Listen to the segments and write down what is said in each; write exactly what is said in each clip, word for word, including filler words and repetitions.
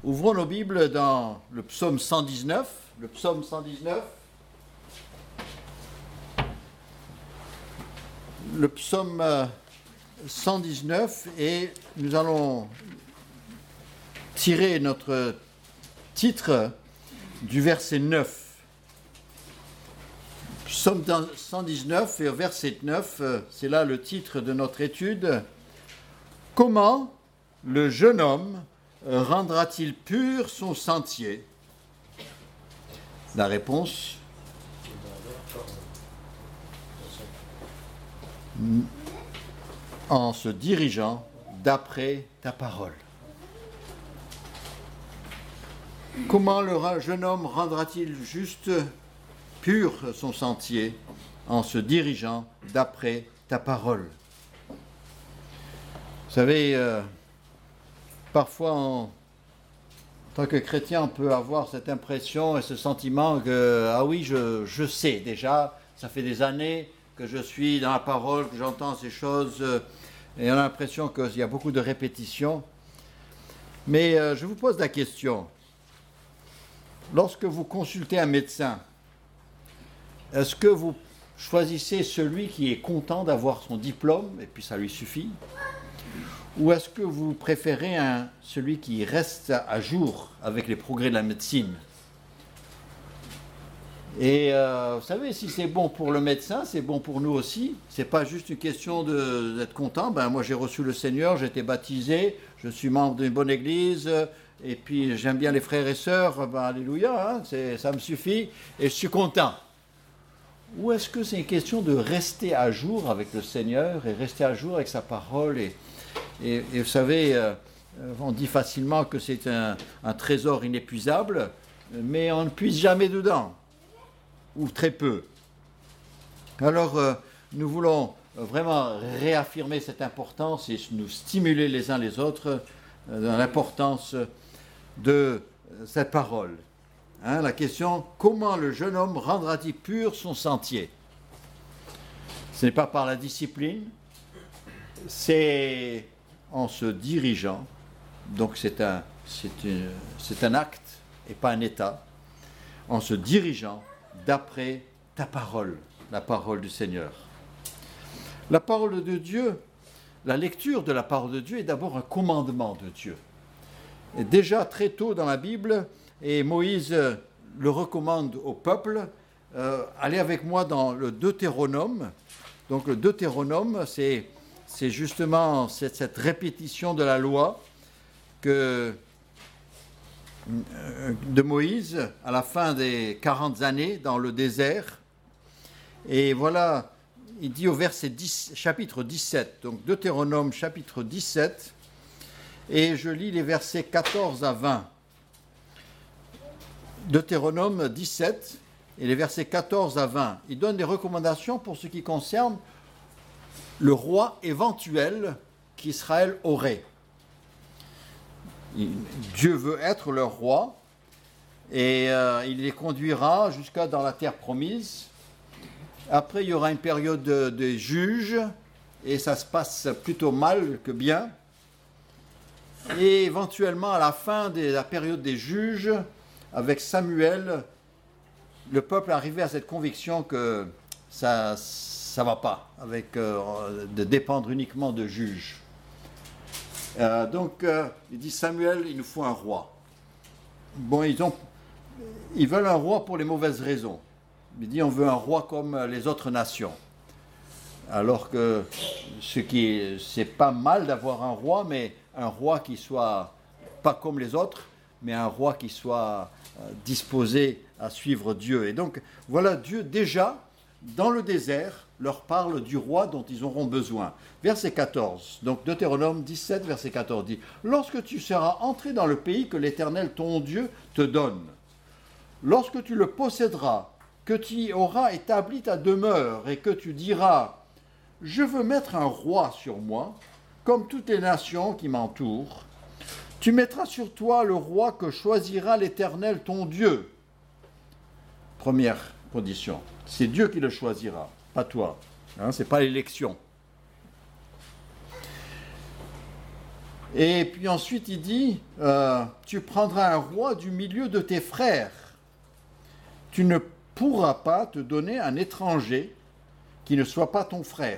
Ouvrons nos Bibles dans le psaume cent dix-neuf. Le psaume cent dix-neuf. Le psaume cent dix-neuf, et nous allons tirer notre titre du verset neuf. Psaume cent dix-neuf et au verset neuf, c'est là le titre de notre étude. Comment le jeune homme rendra-t-il pur son sentier? La réponse: en se dirigeant d'après ta parole. Comment le jeune homme rendra-t-il juste pur son sentier? En se dirigeant d'après ta parole. Vous savez, euh, parfois, en, en tant que chrétien, on peut avoir cette impression et ce sentiment que, ah oui, je, je sais déjà, ça fait des années que je suis dans la parole, que j'entends ces choses, euh, et on a l'impression qu'il y a beaucoup de répétitions. Mais euh, je vous pose la question, lorsque vous consultez un médecin, est-ce que vous choisissez celui qui est content d'avoir son diplôme, et puis ça lui suffit? Ou est-ce que vous préférez un, celui qui reste à jour avec les progrès de la médecine? Et euh, vous savez, si c'est bon pour le médecin, c'est bon pour nous aussi. C'est pas juste une question de, d'être content. Ben, moi, j'ai reçu le Seigneur, j'ai été baptisé, je suis membre d'une bonne église, et puis j'aime bien les frères et sœurs, ben, alléluia, hein, c'est, ça me suffit, et je suis content. Ou est-ce que c'est une question de rester à jour avec le Seigneur, et rester à jour avec sa parole? Et, et, et vous savez, euh, on dit facilement que c'est un, un trésor inépuisable, mais on ne puise jamais dedans, ou très peu. Alors, euh, nous voulons vraiment réaffirmer cette importance et nous stimuler les uns les autres euh, dans l'importance de cette parole. Hein, la question, comment le jeune homme rendra-t-il pur son sentier? Ce n'est pas par la discipline, c'est en se dirigeant, donc c'est un, c'est une, c'est un acte et pas un état, en se dirigeant d'après ta parole, la parole du Seigneur. La parole de Dieu, la lecture de la parole de Dieu est d'abord un commandement de Dieu. Et déjà très tôt dans la Bible, et Moïse le recommande au peuple, euh, allez avec moi dans le Deutéronome. Donc le Deutéronome, c'est, c'est justement cette, cette répétition de la loi que de Moïse à la fin des quarante années dans le désert. Et voilà, il dit au verset dix, chapitre dix-sept, donc Deutéronome chapitre dix-sept, et je lis les versets quatorze à vingt. Deutéronome dix-sept et les versets quatorze à vingt. Il donne des recommandations pour ce qui concerne le roi éventuel qu'Israël aurait. Dieu veut être leur roi et euh, il les conduira jusqu'à dans la terre promise. Après, il y aura une période de, de juges et ça se passe plutôt mal que bien. Et éventuellement, à la fin de la période des juges, avec Samuel, le peuple arrivait à cette conviction que ça ne va pas, avec, euh, de dépendre uniquement de juges. Euh, donc, euh, il dit Samuel, il nous faut un roi. Bon, ils, ont, ils veulent un roi pour les mauvaises raisons. Il dit on veut un roi comme les autres nations. Alors que ce qui, c'est pas mal d'avoir un roi, mais un roi qui soit pas comme les autres, mais un roi qui soit euh, disposé à suivre Dieu. Et donc, voilà, Dieu déjà, dans le désert, leur parle du roi dont ils auront besoin. Verset quatorze, donc Deutéronome dix-sept, verset quatorze dit « Lorsque tu seras entré dans le pays que l'Éternel, ton Dieu, te donne, lorsque tu le posséderas, que tu y auras établi ta demeure et que tu diras « Je veux mettre un roi sur moi, comme toutes les nations qui m'entourent, tu mettras sur toi le roi que choisira l'Éternel, ton Dieu. » Première condition, c'est Dieu qui le choisira, pas toi. Hein, ce n'est pas l'élection. Et puis ensuite, il dit, euh, tu prendras un roi du milieu de tes frères. Tu ne pourras pas te donner un étranger qui ne soit pas ton frère.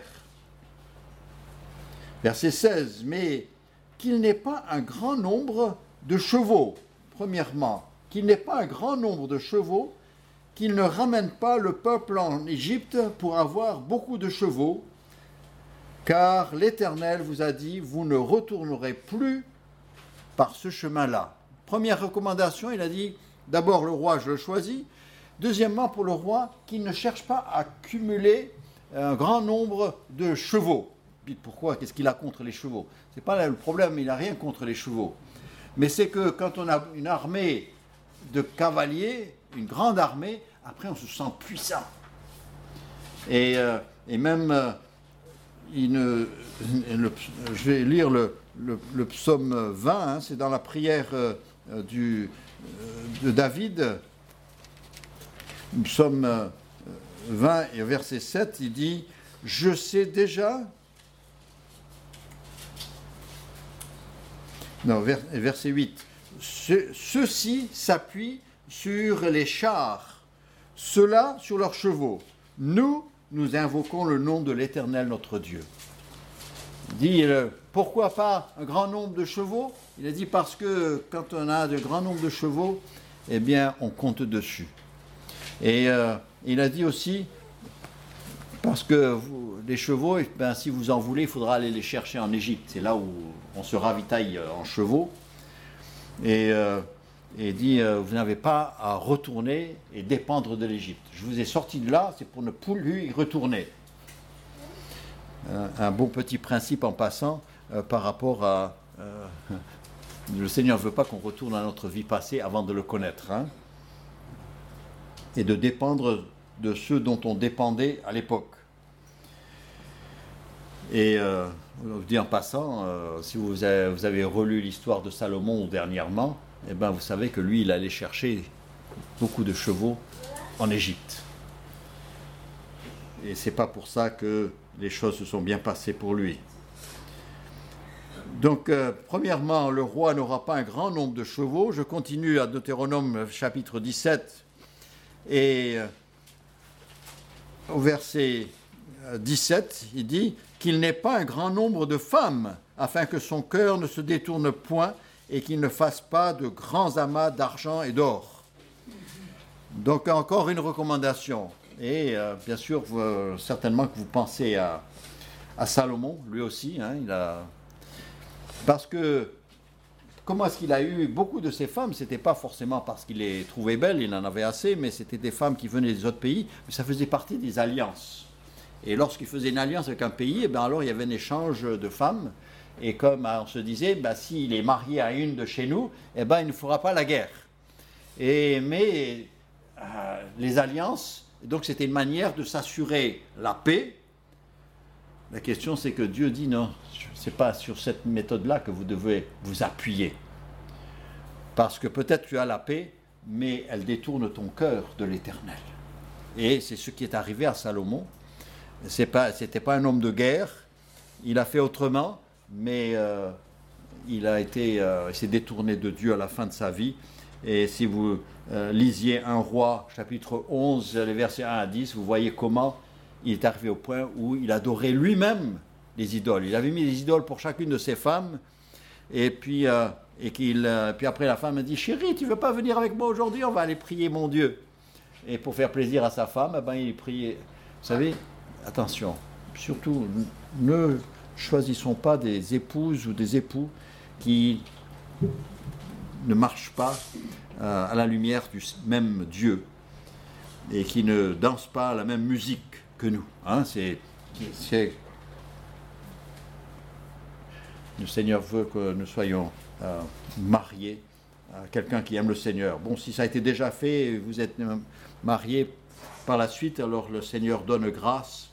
Verset seize, mais qu'il n'ait pas un grand nombre de chevaux, premièrement, qu'il n'ait pas un grand nombre de chevaux, qu'il ne ramène pas le peuple en Égypte pour avoir beaucoup de chevaux, car l'Éternel vous a dit, vous ne retournerez plus par ce chemin-là. Première recommandation, il a dit, d'abord le roi, je le choisis. Deuxièmement, pour le roi, qu'il ne cherche pas à cumuler un grand nombre de chevaux. Dites pourquoi? Qu'est-ce qu'il a contre les chevaux? Ce n'est pas là le problème, il n'a rien contre les chevaux. Mais c'est que quand on a une armée de cavaliers, une grande armée, après on se sent puissant. Et, euh, et même, euh, il ne, le, je vais lire le, le, le psaume vingt, hein, c'est dans la prière euh, du, euh, de David, psaume euh, vingt et verset sept, il dit « Je sais déjà » Non, verset huit. Ce, ceux-ci s'appuient sur les chars, ceux-là sur leurs chevaux. Nous, nous invoquons le nom de l'Éternel notre Dieu. Il dit, euh, pourquoi pas un grand nombre de chevaux? Il a dit parce que quand on a de grands nombres de chevaux, eh bien, on compte dessus. Et euh, il a dit aussi, parce que vous, les chevaux, eh ben, si vous en voulez, il faudra aller les chercher en Égypte. C'est là où on se ravitaille en chevaux. Et euh, il dit, euh, vous n'avez pas à retourner et dépendre de l'Égypte. Je vous ai sorti de là, c'est pour ne plus y retourner. Euh, un bon petit principe en passant euh, par rapport à... Euh, le Seigneur ne veut pas qu'on retourne à notre vie passée avant de le connaître. Hein, et de dépendre de ceux dont on dépendait à l'époque. Et euh, je vous dis en passant, euh, si vous avez, vous avez relu l'histoire de Salomon dernièrement, eh ben vous savez que lui, il allait chercher beaucoup de chevaux en Égypte. Et c'est pas pour ça que les choses se sont bien passées pour lui. Donc, euh, premièrement, le roi n'aura pas un grand nombre de chevaux. Je continue à Deutéronome chapitre dix-sept et euh, au verset dix-sept, il dit qu'il n'ait pas un grand nombre de femmes, afin que son cœur ne se détourne point et qu'il ne fasse pas de grands amas d'argent et d'or. Donc encore une recommandation. Et euh, bien sûr, vous, euh, certainement que vous pensez à, à Salomon, lui aussi. Hein, il a... Parce que, comment est-ce qu'il a eu beaucoup de ces femmes? Ce n'était pas forcément parce qu'il les trouvait belles, il en avait assez, mais c'était des femmes qui venaient des autres pays, mais ça faisait partie des alliances. Et lorsqu'il faisait une alliance avec un pays, eh bien alors il y avait un échange de femmes. Et comme on se disait, ben, s'il est marié à une de chez nous, eh ben, il ne fera pas la guerre. Et, mais euh, les alliances, donc c'était une manière de s'assurer la paix. La question c'est que Dieu dit non, ce n'est pas sur cette méthode-là que vous devez vous appuyer. Parce que peut-être tu as la paix, mais elle détourne ton cœur de l'Éternel. Et c'est ce qui est arrivé à Salomon. Ce n'était pas un homme de guerre, il a fait autrement, mais euh, il a été, euh, il s'est détourné de Dieu à la fin de sa vie. Et si vous euh, lisiez un roi, chapitre onze, les versets un à dix, vous voyez comment il est arrivé au point où il adorait lui-même les idoles. Il avait mis des idoles pour chacune de ses femmes, et puis, euh, et qu'il, euh, puis après la femme a dit « Chérie, tu ne veux pas venir avec moi aujourd'hui? On va aller prier mon Dieu. » Et pour faire plaisir à sa femme, eh ben, il priait. Vous savez, attention, surtout, ne choisissons pas des épouses ou des époux qui ne marchent pas euh, à la lumière du même Dieu et qui ne dansent pas la même musique que nous. Hein, c'est, c'est... Le Seigneur veut que nous soyons euh, mariés à quelqu'un qui aime le Seigneur. Bon, si ça a été déjà fait et vous êtes mariés par la suite, alors le Seigneur donne grâce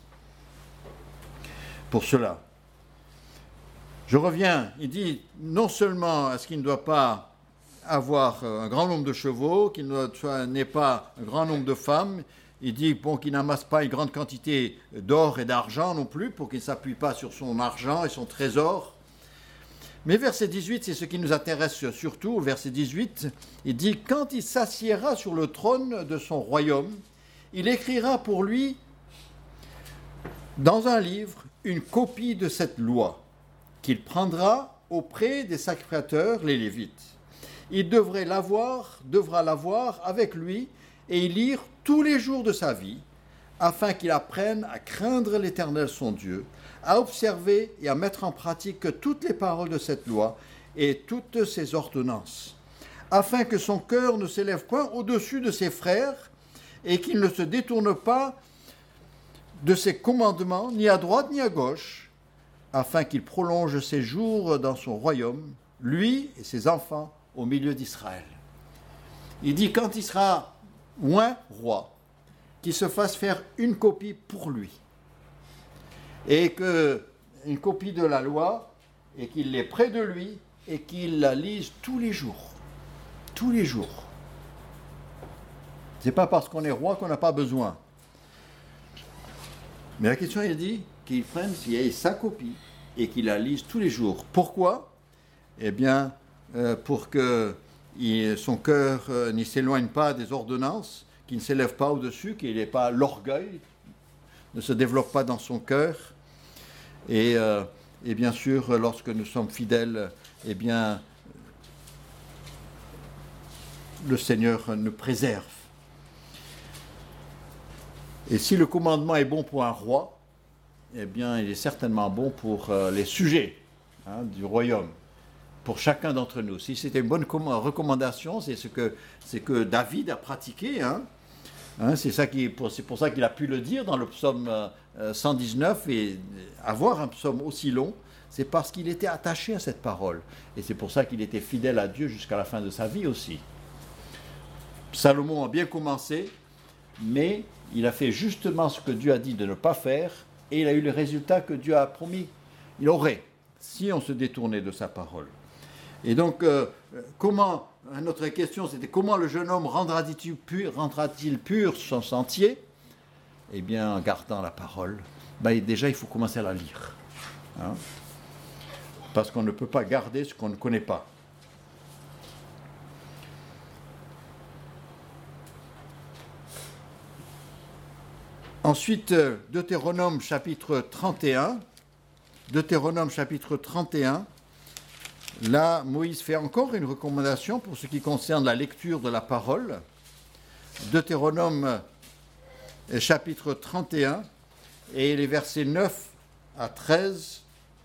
pour cela. Je reviens, il dit non seulement est-ce qu'il ne doit pas avoir un grand nombre de chevaux, qu'il n'ait pas un grand nombre de femmes, il dit bon, qu'il n'amasse pas une grande quantité d'or et d'argent non plus, pour qu'il ne s'appuie pas sur son argent et son trésor, Mais verset dix-huit, c'est ce qui nous intéresse surtout. Verset dix-huit, il dit « Quand il s'assiera sur le trône de son royaume, il écrira pour lui dans un livre une copie de cette loi qu'il prendra auprès des sacrificateurs, les Lévites. Il devrait l'avoir, devra l'avoir avec lui et y lire tous les jours de sa vie, afin qu'il apprenne à craindre l'Éternel son Dieu, à observer et à mettre en pratique toutes les paroles de cette loi et toutes ses ordonnances, afin que son cœur ne s'élève point au-dessus de ses frères et qu'il ne se détourne pas de ses commandements, ni à droite ni à gauche, afin qu'il prolonge ses jours dans son royaume, lui et ses enfants, au milieu d'Israël. » Il dit quand il sera oint roi, qu'il se fasse faire une copie pour lui. Et que, une copie de la loi, et qu'il l'ait près de lui, et qu'il la lise tous les jours. Tous les jours. C'est pas parce qu'on est roi qu'on n'a pas besoin. Mais la question, il dit qu'il prenne sa copie et qu'il la lise tous les jours. Pourquoi ? Eh bien, euh, pour que il, son cœur euh, n'y s'éloigne pas des ordonnances, qu'il ne s'élève pas au-dessus, qu'il n'ait pas l'orgueil, ne se développe pas dans son cœur. Et, euh, et bien sûr, lorsque nous sommes fidèles, eh bien, le Seigneur nous préserve. Et si le commandement est bon pour un roi, eh bien, il est certainement bon pour euh, les sujets hein, du royaume, pour chacun d'entre nous. Si c'était une bonne com- recommandation, c'est ce que, c'est que David a pratiqué. Hein. Hein, c'est, ça qui, pour, c'est pour ça qu'il a pu le dire dans le psaume euh, cent dix-neuf, et avoir un psaume aussi long, c'est parce qu'il était attaché à cette parole. Et c'est pour ça qu'il était fidèle à Dieu jusqu'à la fin de sa vie aussi. Salomon a bien commencé, mais il a fait justement ce que Dieu a dit de ne pas faire, et il a eu le résultat que Dieu a promis. Il aurait, si on se détournait de sa parole. Et donc, euh, comment, notre question c'était comment le jeune homme rendra-t-il pur, rendra-t-il pur son sentier ? Eh bien, en gardant la parole. Ben, déjà, il faut commencer à la lire. Hein ? Parce qu'on ne peut pas garder ce qu'on ne connaît pas. Ensuite, Deutéronome chapitre trente et un. Deutéronome chapitre trente et un. Là, Moïse fait encore une recommandation pour ce qui concerne la lecture de la parole. Deutéronome chapitre trente et un et les versets neuf à treize.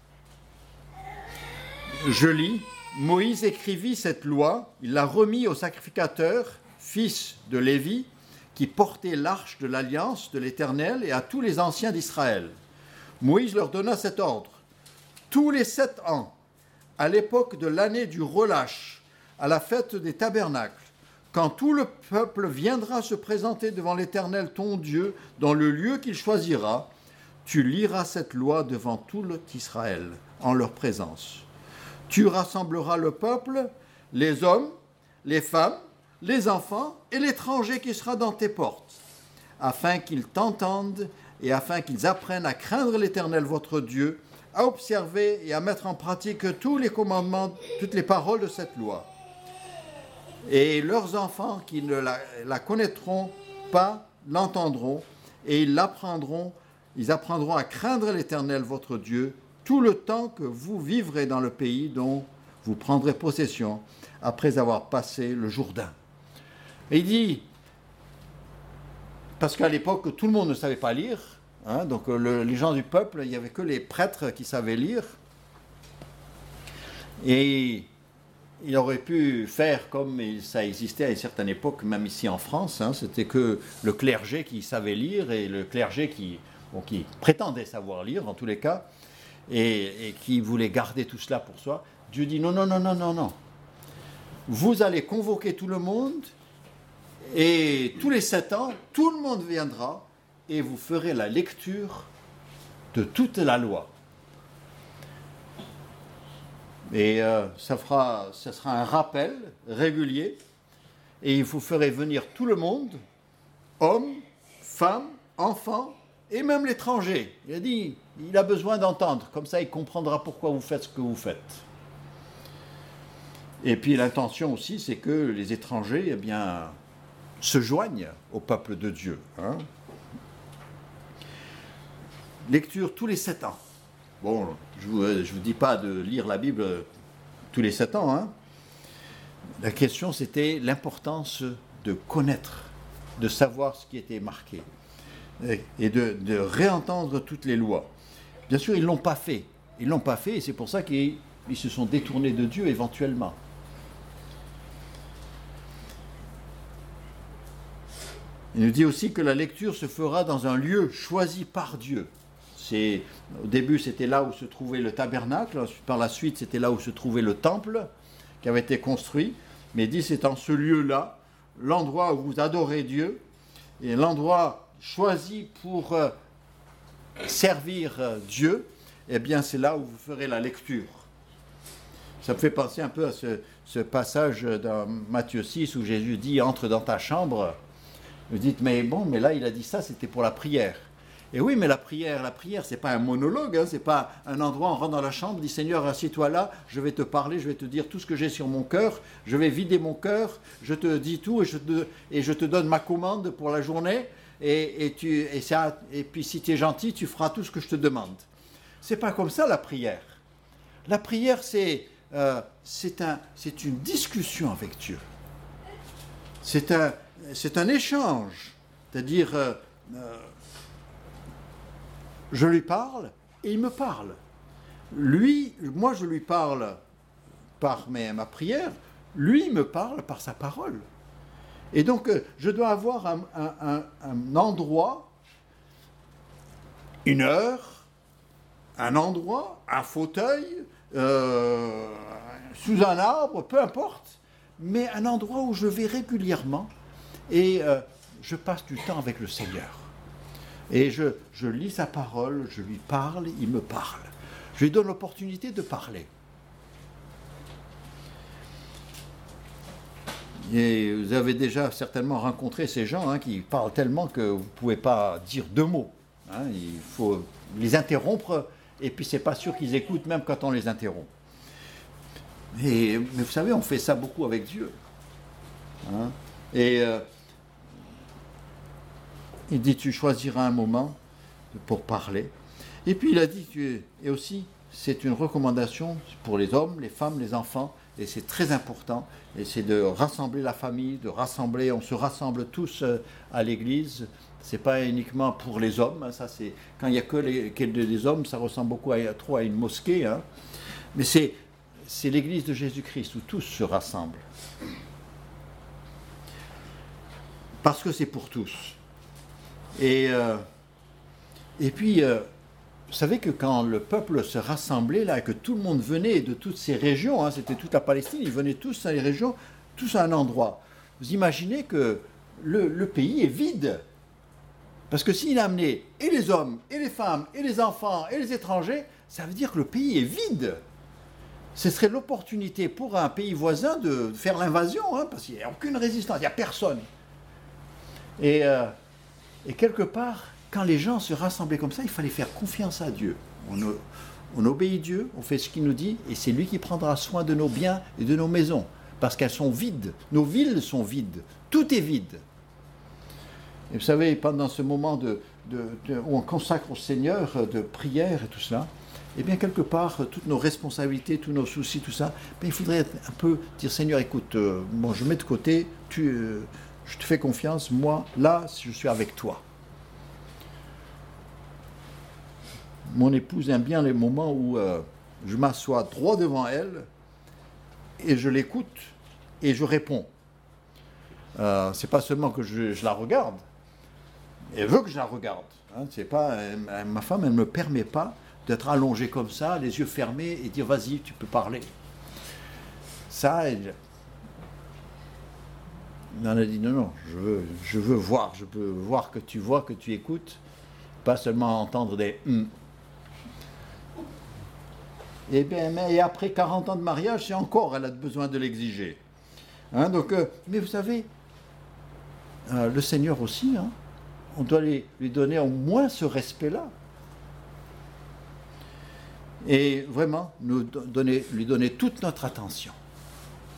Je lis. Moïse écrivit cette loi, il l'a remis aux sacrificateurs, fils de Lévi, qui portaient l'arche de l'alliance de l'Éternel et à tous les anciens d'Israël. Moïse leur donna cet ordre. Tous les sept ans, à l'époque de l'année du relâche, à la fête des tabernacles, quand tout le peuple viendra se présenter devant l'Éternel ton Dieu dans le lieu qu'il choisira, tu liras cette loi devant tout Israël en leur présence. Tu rassembleras le peuple, les hommes, les femmes, les enfants et l'étranger qui sera dans tes portes, afin qu'ils t'entendent et afin qu'ils apprennent à craindre l'Éternel votre Dieu, à observer et à mettre en pratique tous les commandements, toutes les paroles de cette loi. Et leurs enfants qui ne la, la connaîtront pas l'entendront et ils l'apprendront, ils apprendront à craindre l'Éternel votre Dieu tout le temps que vous vivrez dans le pays dont vous prendrez possession après avoir passé le Jourdain. Et il dit, parce qu'à l'époque, tout le monde ne savait pas lire, hein, donc le, les gens du peuple, il n'y avait que les prêtres qui savaient lire. Et il aurait pu faire comme ça existait à une certaine époque, même ici en France, hein, c'était que le clergé qui savait lire et le clergé qui, bon, qui prétendait savoir lire en tous les cas, et, et qui voulait garder tout cela pour soi. Dieu dit non, non, non, non, non, non. Vous allez convoquer tout le monde, et tous les sept ans, tout le monde viendra et vous ferez la lecture de toute la loi. Et euh, ça fera, ça sera un rappel régulier et vous ferez venir tout le monde, hommes, femmes, enfants et même l'étranger. Il a dit, il a besoin d'entendre, comme ça il comprendra pourquoi vous faites ce que vous faites. Et puis l'intention aussi, c'est que les étrangers, eh bien, se joignent au peuple de Dieu. Hein. Lecture tous les sept ans. Bon, je ne vous, je vous dis pas de lire la Bible tous les sept ans. Hein. La question, c'était l'importance de connaître, de savoir ce qui était marqué et de, de réentendre toutes les lois. Bien sûr, ils ne l'ont pas fait. Ils ne l'ont pas fait et c'est pour ça qu'ils ils se sont détournés de Dieu éventuellement. Il nous dit aussi que la lecture se fera dans un lieu choisi par Dieu. C'est, au début, c'était là où se trouvait le tabernacle. Par la suite, c'était là où se trouvait le temple qui avait été construit. Mais il dit, c'est en ce lieu-là, l'endroit où vous adorez Dieu, et l'endroit choisi pour euh, servir euh, Dieu, eh bien, c'est là où vous ferez la lecture. Ça me fait penser un peu à ce, ce passage dans Matthieu six où Jésus dit « Entre dans ta chambre ». Vous dites « Mais bon, mais là, il a dit ça, c'était pour la prière ». Et oui, mais la prière, la prière, c'est pas un monologue, hein, c'est pas un endroit, on rentre dans la chambre, dit Seigneur, assieds-toi là, je vais te parler, je vais te dire tout ce que j'ai sur mon cœur, je vais vider mon cœur, je te dis tout et je te, et je te donne ma commande pour la journée, et, et, tu, et, ça, et puis si tu es gentil, tu feras tout ce que je te demande. C'est pas comme ça la prière. La prière, c'est, euh, c'est, un, c'est une discussion avec Dieu. C'est un, c'est un échange, c'est-à-dire... Euh, euh, je lui parle et il me parle. Lui, moi je lui parle par mes, ma prière, lui me parle par sa parole. Et donc je dois avoir un, un, un, un endroit, une heure, un endroit, un fauteuil, euh, sous un arbre, peu importe, mais un endroit où je vais régulièrement et euh, je passe du temps avec le Seigneur. Et je, je lis sa parole, je lui parle, il me parle. Je lui donne l'opportunité de parler. Et vous avez déjà certainement rencontré ces gens hein, qui parlent tellement que vous ne pouvez pas dire deux mots. Hein, il faut les interrompre, et puis c'est pas sûr qu'ils écoutent même quand on les interrompt. Et, mais vous savez, on fait ça beaucoup avec Dieu. Hein, et... Euh, Il dit, tu choisiras un moment pour parler. Et puis il a dit, tu, et aussi, c'est une recommandation pour les hommes, les femmes, les enfants, et c'est très important, et c'est de rassembler la famille, de rassembler, on se rassemble tous à l'église, c'est pas uniquement pour les hommes, hein, ça c'est, quand il n'y a que les, que les hommes, ça ressemble beaucoup à, trop à une mosquée, hein, mais c'est, c'est l'église de Jésus-Christ où tous se rassemblent. Parce que c'est pour tous. Et, euh, et puis, euh, vous savez que quand le peuple se rassemblait, là, que tout le monde venait de toutes ces régions, hein, c'était toute la Palestine, ils venaient tous dans les régions, tous à un endroit. Vous imaginez que le, le pays est vide. Parce que s'il a amené et les hommes, et les femmes, et les enfants, et les étrangers, ça veut dire que le pays est vide. Ce serait l'opportunité pour un pays voisin de faire l'invasion, hein, parce qu'il n'y a aucune résistance, il n'y a personne. Et... Euh, Et quelque part, quand les gens se rassemblaient comme ça, il fallait faire confiance à Dieu. On, on obéit Dieu, on fait ce qu'il nous dit, et c'est lui qui prendra soin de nos biens et de nos maisons, parce qu'elles sont vides. Nos villes sont vides. Tout est vide. Et vous savez, pendant ce moment de, de, de, où on consacre au Seigneur de prière et tout cela, eh bien, quelque part, toutes nos responsabilités, tous nos soucis, tout ça, ben, il faudrait un peu dire, Seigneur, écoute, euh, bon, je mets de côté, tu... Euh, je te fais confiance, moi, là, je suis avec toi. Mon épouse aime bien les moments où euh, je m'assois droit devant elle et je l'écoute et je réponds. Euh, c'est pas seulement que je, je la regarde, elle veut que je la regarde. Hein, c'est pas, elle, ma femme, elle ne me permet pas d'être allongée comme ça, les yeux fermés et dire vas-y, tu peux parler. Ça, elle... On a dit non, non, je veux, je veux voir, je veux voir que tu vois, que tu écoutes, pas seulement entendre des hum. Et bien, mais après quarante ans de mariage, c'est encore, elle a besoin de l'exiger. Hein, donc, euh, mais vous savez, euh, le Seigneur aussi, hein, on doit lui, lui donner au moins ce respect-là. Et vraiment, nous donner, lui donner toute notre attention.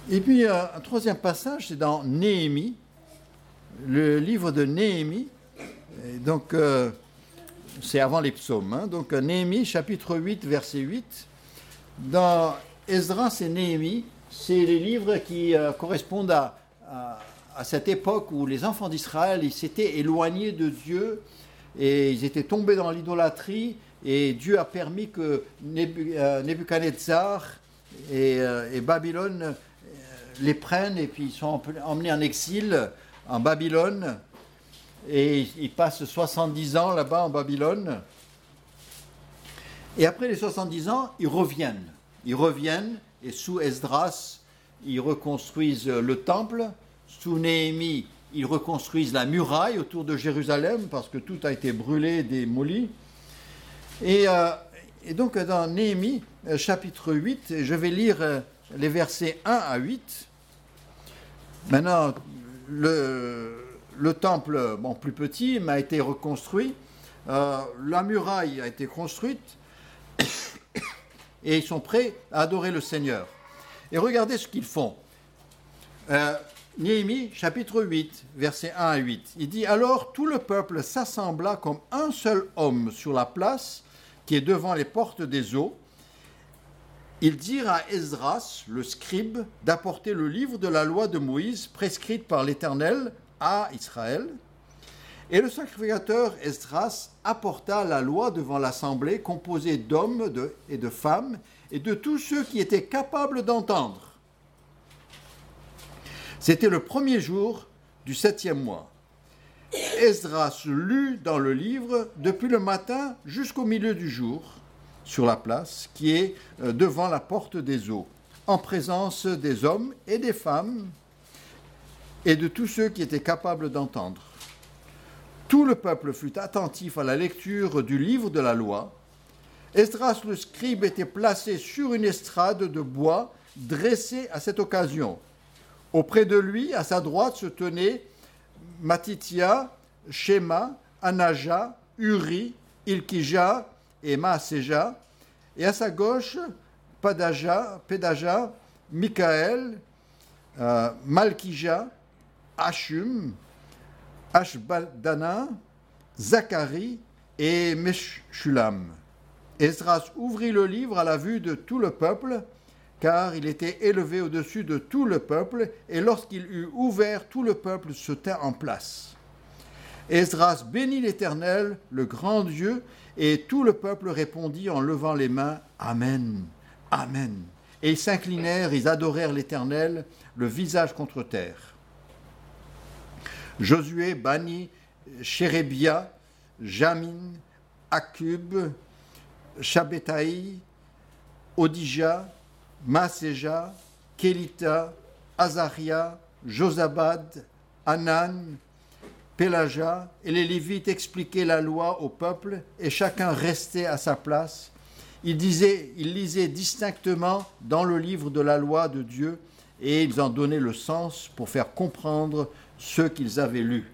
Et puis, euh, un troisième passage, c'est dans Néhémie, le livre de Néhémie. Et donc, euh, c'est avant les psaumes. Hein. Donc, Néhémie, chapitre huit, verset huit. Dans Esdras et Néhémie, c'est les livres qui euh, correspondent à, à, à cette époque où les enfants d'Israël, ils s'étaient éloignés de Dieu et ils étaient tombés dans l'idolâtrie. Et Dieu a permis que Nebuchadnezzar et, euh, et Babylone euh, les prennent et puis ils sont emmenés en exil en Babylone. Et ils passent soixante-dix ans là-bas en Babylone. Et après les soixante-dix ans, ils reviennent. Ils reviennent et sous Esdras, ils reconstruisent le temple. Sous Néhémie, ils reconstruisent la muraille autour de Jérusalem parce que tout a été brûlé, démoli. Et, euh, et donc dans Néhémie, chapitre huit, je vais lire euh, les versets un à huit. Maintenant, le, le temple, bon, plus petit, m'a été reconstruit. Euh, la muraille a été construite. Et ils sont prêts à adorer le Seigneur. Et regardez ce qu'ils font. Euh, Néhémie, chapitre huit, versets un à huit. Il dit « Alors tout le peuple s'assembla comme un seul homme sur la place qui est devant les portes des eaux. Ils dirent à Esdras, le scribe, d'apporter le livre de la loi de Moïse prescrite par l'Éternel à Israël. Et le sacrificateur Esdras apporta la loi devant l'assemblée composée d'hommes de, et de femmes et de tous ceux qui étaient capables d'entendre. C'était le premier jour du septième mois. Esdras lut dans le livre depuis le matin jusqu'au milieu du jour, sur la place qui est devant la porte des eaux, en présence des hommes et des femmes et de tous ceux qui étaient capables d'entendre. Tout le peuple fut attentif à la lecture du livre de la loi. Esdras le scribe était placé sur une estrade de bois dressée à cette occasion. Auprès de lui, à sa droite, se tenaient Matithia, Shema, Anaja, Uri, Ilkija et Maaseja, et à sa gauche, Padaja, Pedaja, Michaël, euh, Malkija, Hashum, Ashbadana, Zacharie et Meshulam. Esdras ouvrit le livre à la vue de tout le peuple, car il était élevé au-dessus de tout le peuple, et lorsqu'il eut ouvert, tout le peuple se tint en place. Esdras bénit l'Éternel, le grand Dieu, et tout le peuple répondit en levant les mains, « Amen, Amen ». Et ils s'inclinèrent, ils adorèrent l'Éternel, le visage contre terre. Josué, Bani, Chérébia, Jamin, Akub, Shabbetaï, Odija, Maaseja, Kélita, Azaria, Josabad, Hanan, Pélaja, et les Lévites expliquaient la loi au peuple, et chacun restait à sa place. Ils disaient, ils lisaient distinctement dans le livre de la loi de Dieu, et ils en donnaient le sens pour faire comprendre ce qu'ils avaient lu.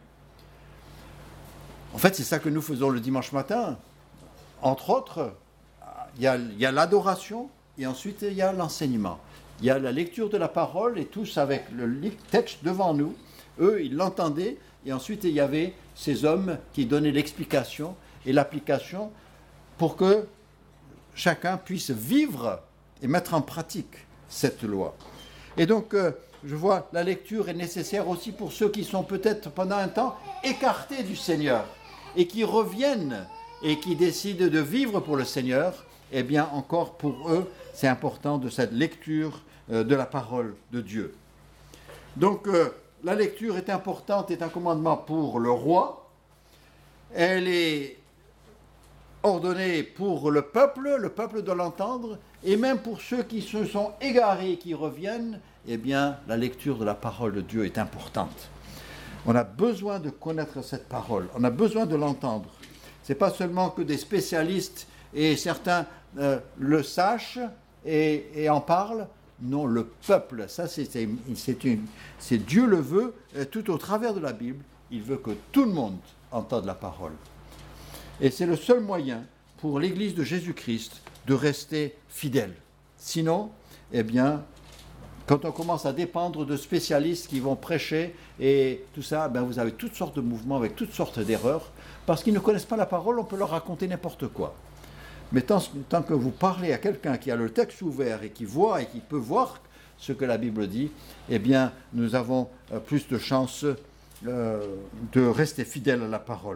En fait, c'est ça que nous faisons le dimanche matin. Entre autres, il y a, il y a l'adoration, et ensuite il y a l'enseignement. Il y a la lecture de la parole, et tous avec le texte devant nous. Eux, ils l'entendaient, et ensuite il y avait ces hommes qui donnaient l'explication et l'application pour que chacun puisse vivre et mettre en pratique cette loi. Et donc, euh, je vois, la lecture est nécessaire aussi pour ceux qui sont peut-être pendant un temps écartés du Seigneur et qui reviennent et qui décident de vivre pour le Seigneur. Eh bien, encore pour eux, c'est important de cette lecture euh, de la parole de Dieu. Donc, euh, la lecture est importante, est un commandement pour le roi. Elle est ordonnée pour le peuple, le peuple doit l'entendre, et même pour ceux qui se sont égarés et qui reviennent, eh bien, la lecture de la parole de Dieu est importante. On a besoin de connaître cette parole, on a besoin de l'entendre. Ce n'est pas seulement que des spécialistes et certains euh, le sachent et, et en parlent. Non, le peuple, ça c'est, c'est, c'est, une, c'est Dieu le veut, tout au travers de la Bible, il veut que tout le monde entende la parole. Et c'est le seul moyen pour l'Église de Jésus-Christ de rester fidèle. Sinon, eh bien, Quand on commence à dépendre de spécialistes qui vont prêcher et tout ça, ben vous avez toutes sortes de mouvements avec toutes sortes d'erreurs. Parce qu'ils ne connaissent pas la parole, on peut leur raconter n'importe quoi. Mais tant, tant que vous parlez à quelqu'un qui a le texte ouvert et qui voit et qui peut voir ce que la Bible dit, eh bien, nous avons euh, plus de chances euh, de rester fidèles à la parole.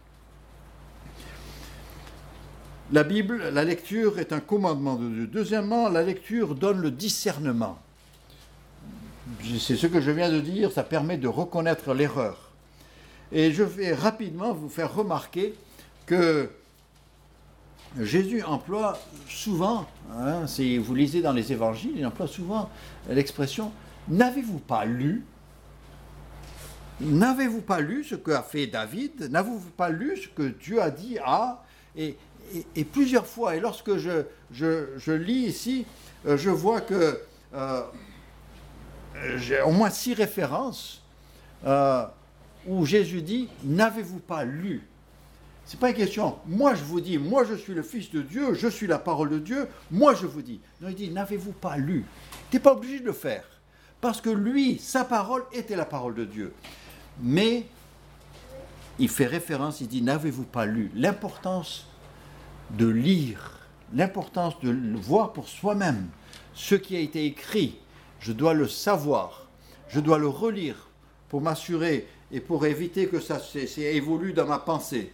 La Bible, la lecture est un commandement de Dieu. Deuxièmement, la lecture donne le discernement. C'est ce que je viens de dire, ça permet de reconnaître l'erreur. Et je vais rapidement vous faire remarquer que Jésus emploie souvent, hein, si vous lisez dans les évangiles, il emploie souvent l'expression « N'avez-vous pas lu ?» N'avez-vous pas lu ce qu'a fait David? N'avez-vous pas lu ce que Dieu a dit à... Et, et, et plusieurs fois, et lorsque je, je, je lis ici, je vois que euh, j'ai au moins six références euh, où Jésus dit « N'avez-vous pas lu ?» Ce n'est pas une question, moi je vous dis, moi je suis le Fils de Dieu, je suis la parole de Dieu, moi je vous dis. Non, il dit, n'avez-vous pas lu? Tu n'es pas obligé de le faire. Parce que lui, sa parole était la parole de Dieu. Mais il fait référence, il dit, n'avez-vous pas lu? L'importance de lire, l'importance de le voir pour soi-même. Ce qui a été écrit, je dois le savoir, je dois le relire pour m'assurer et pour éviter que ça évolue dans ma pensée.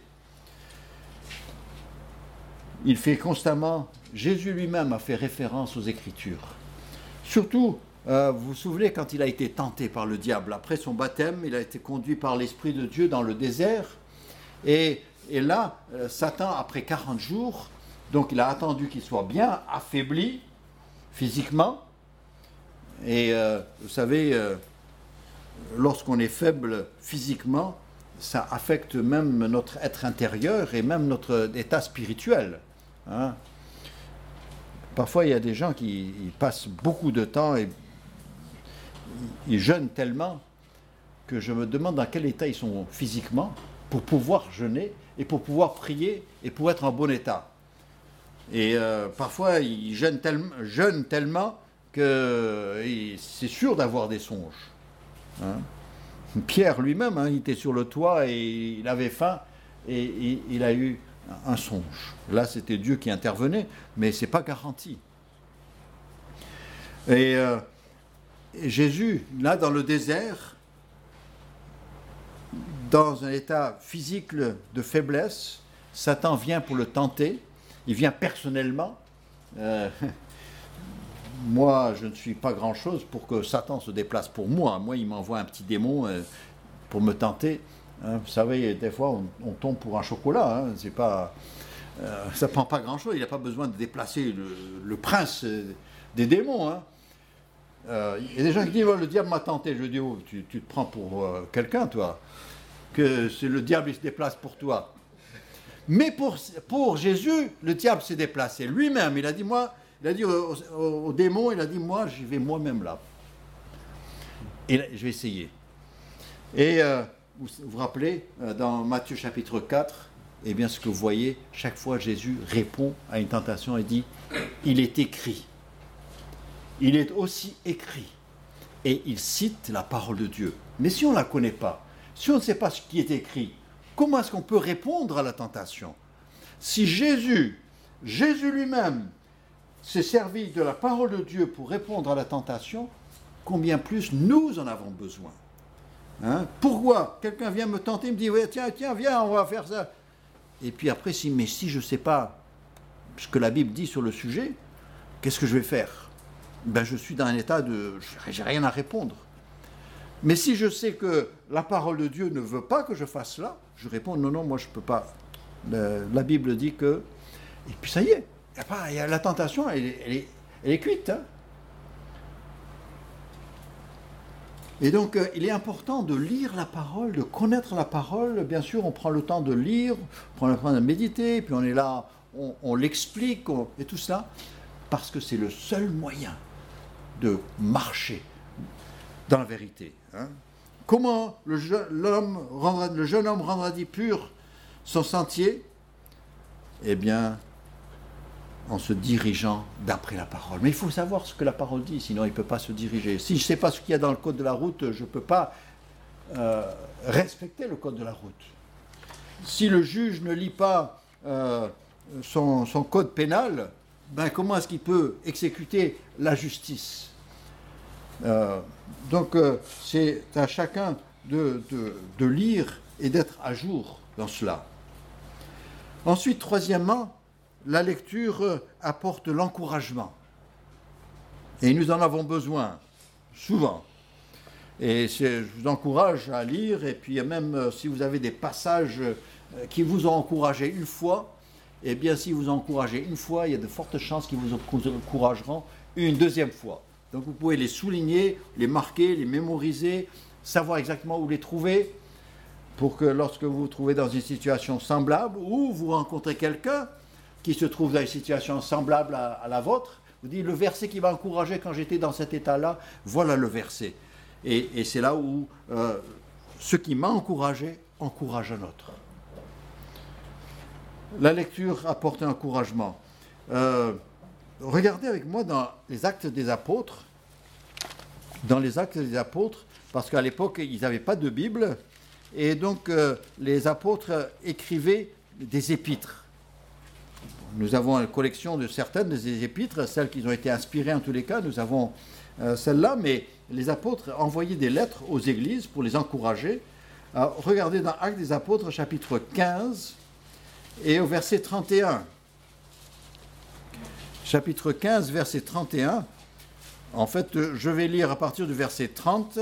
Il fait constamment, Jésus lui-même a fait référence aux Écritures. Surtout, euh, vous vous souvenez quand il a été tenté par le diable, après son baptême, il a été conduit par l'Esprit de Dieu dans le désert, et, et là, euh, Satan, après quarante jours, donc il a attendu qu'il soit bien affaibli physiquement, et euh, vous savez, euh, lorsqu'on est faible physiquement, ça affecte même notre être intérieur et même notre état spirituel. Hein. Parfois, il y a des gens qui passent beaucoup de temps et ils jeûnent tellement que je me demande dans quel état ils sont physiquement pour pouvoir jeûner et pour pouvoir prier et pour être en bon état. Et euh, parfois, ils jeûnent tellement, jeûnent tellement que c'est sûr d'avoir des songes. Hein. Pierre lui-même, hein, il était sur le toit et il avait faim et, et il a eu un songe. Là, c'était Dieu qui intervenait, mais ce n'est pas garanti. Et, euh, et Jésus, là, dans le désert, dans un état physique de faiblesse, Satan vient pour le tenter, il vient personnellement. Euh, moi, je ne suis pas grand-chose pour que Satan se déplace pour moi. Moi, il m'envoie un petit démon euh, pour me tenter. Hein, vous savez, des fois, on, on tombe pour un chocolat. Hein, c'est pas, euh, ça ne prend pas grand-chose. Il n'a pas besoin de déplacer le, le prince des démons. Hein. Euh, il y a des gens qui disent oh, « le diable m'a tenté ». Je dis oh, tu, tu te prends pour euh, quelqu'un, toi, que c'est le diable qui se déplace pour toi. Mais pour, pour Jésus, le diable s'est déplacé lui-même. Il a dit « moi ». Il a dit au, au, au démon, il a dit, moi, j'y vais moi-même là. Et là, je vais essayer. Et euh, vous vous rappelez, euh, dans Matthieu chapitre quatre, eh bien, ce que vous voyez, chaque fois, Jésus répond à une tentation et dit, il est écrit. Il est aussi écrit. Et il cite la parole de Dieu. Mais si on ne la connaît pas, si on ne sait pas ce qui est écrit, comment est-ce qu'on peut répondre à la tentation? Si Jésus, Jésus lui-même, s'est servi de la parole de Dieu pour répondre à la tentation, combien plus nous en avons besoin. Hein? Pourquoi? Quelqu'un vient me tenter, me dit, ouais, tiens, tiens, viens, on va faire ça. Et puis après, si, mais si je ne sais pas ce que la Bible dit sur le sujet, qu'est-ce que je vais faire? Ben, je suis dans un état de... j'ai rien à répondre. Mais si je sais que la parole de Dieu ne veut pas que je fasse cela, je réponds, non, non, moi je ne peux pas. La, la Bible dit que... Et puis ça y est. Il y a la tentation, elle, elle, est, elle est cuite. Hein. Et donc, euh, il est important de lire la parole, de connaître la parole. Bien sûr, on prend le temps de lire, on prend le temps de méditer, puis on est là, on, on l'explique, on, et tout cela, parce que c'est le seul moyen de marcher dans la vérité. Hein. Comment le, je, l'homme rendra, le jeune homme rendra-t-il pur son sentier? Eh bien, en se dirigeant d'après la parole. Mais il faut savoir ce que la parole dit, sinon il ne peut pas se diriger. Si je ne sais pas ce qu'il y a dans le code de la route, je ne peux pas euh, respecter le code de la route. Si le juge ne lit pas euh, son, son code pénal, ben comment est-ce qu'il peut exécuter la justice? euh, Donc euh, c'est à chacun de, de, de lire et d'être à jour dans cela. Ensuite, troisièmement, la lecture apporte l'encouragement. Et nous en avons besoin, souvent. Et je vous encourage à lire, et puis même si vous avez des passages qui vous ont encouragé une fois, eh bien si vous encouragez une fois, il y a de fortes chances qu'ils vous encourageront une deuxième fois. Donc vous pouvez les souligner, les marquer, les mémoriser, savoir exactement où les trouver, pour que lorsque vous vous trouvez dans une situation semblable, ou vous rencontrez quelqu'un qui se trouve dans une situation semblable à, à la vôtre, vous dites, le verset qui m'a encouragé quand j'étais dans cet état-là, voilà le verset. Et, et c'est là où euh, ce qui m'a encouragé encourage un autre. La lecture apporte un encouragement. Euh, regardez avec moi dans les Actes des Apôtres, dans les Actes des Apôtres, parce qu'à l'époque, ils n'avaient pas de Bible, et donc euh, les apôtres écrivaient des épîtres. Nous avons une collection de certaines des épîtres, celles qui ont été inspirées en tous les cas, nous avons euh, celles-là, mais les apôtres envoyaient des lettres aux églises pour les encourager. Alors, regardez dans Actes des Apôtres, chapitre quinze, et au verset trente et un. Chapitre quinze, verset trente et un. En fait, je vais lire à partir du verset trente.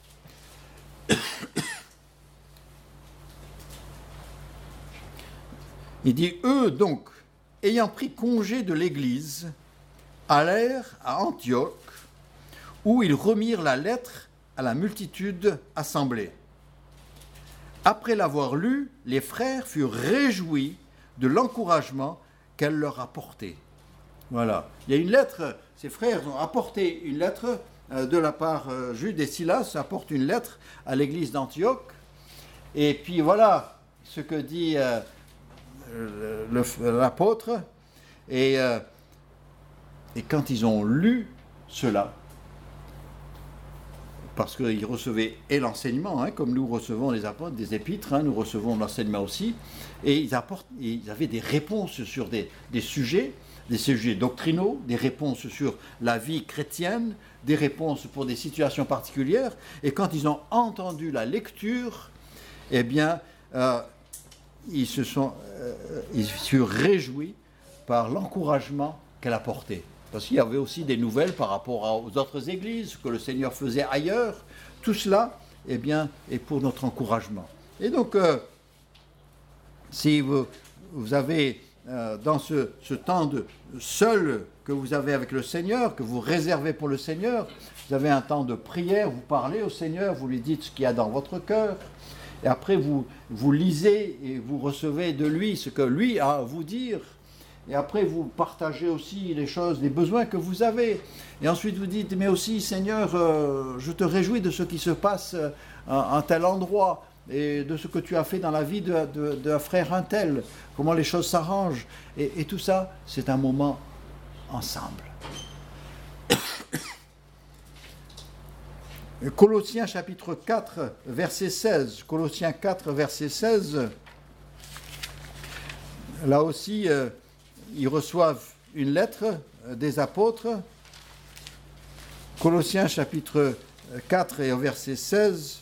Il dit, eux donc, ayant pris congé de l'Église, allèrent à Antioche, où ils remirent la lettre à la multitude assemblée. Après l'avoir lue, les frères furent réjouis de l'encouragement qu'elle leur apportait. Voilà. Il y a une lettre, ces frères ont apporté une lettre euh, de la part euh, Jude et Silas, apportent une lettre à l'église d'Antioche. Et puis voilà ce que dit euh, le, le, l'apôtre. Et, euh, et quand ils ont lu cela, parce qu'ils recevaient et l'enseignement, hein, comme nous recevons les apôtres, des épîtres, hein, nous recevons l'enseignement aussi, et ils, apportent, ils avaient des réponses sur des, des sujets, des sujets doctrinaux, des réponses sur la vie chrétienne, des réponses pour des situations particulières, et quand ils ont entendu la lecture, eh bien, euh, ils se sont, euh, ils furent réjouis par l'encouragement qu'elle apportait. Parce qu'il y avait aussi des nouvelles par rapport aux autres églises, que le Seigneur faisait ailleurs. Tout cela, eh bien, est pour notre encouragement. Et donc, euh, si vous, vous avez, euh, dans ce, ce temps de seul que vous avez avec le Seigneur, que vous réservez pour le Seigneur, vous avez un temps de prière, vous parlez au Seigneur, vous lui dites ce qu'il y a dans votre cœur, et après vous, vous lisez et vous recevez de lui ce que lui a à vous dire. Et après, vous partagez aussi les choses, les besoins que vous avez. Et ensuite, vous dites, mais aussi, Seigneur, euh, je te réjouis de ce qui se passe euh, à un tel endroit et de ce que tu as fait dans la vie d'un de, de, de frère un tel, comment les choses s'arrangent. Et, et tout ça, c'est un moment ensemble. Colossiens chapitre quatre, verset seize. Colossiens quatre, verset seize. Là aussi... Euh, ils reçoivent une lettre des apôtres. Colossiens chapitre quatre et au verset seize,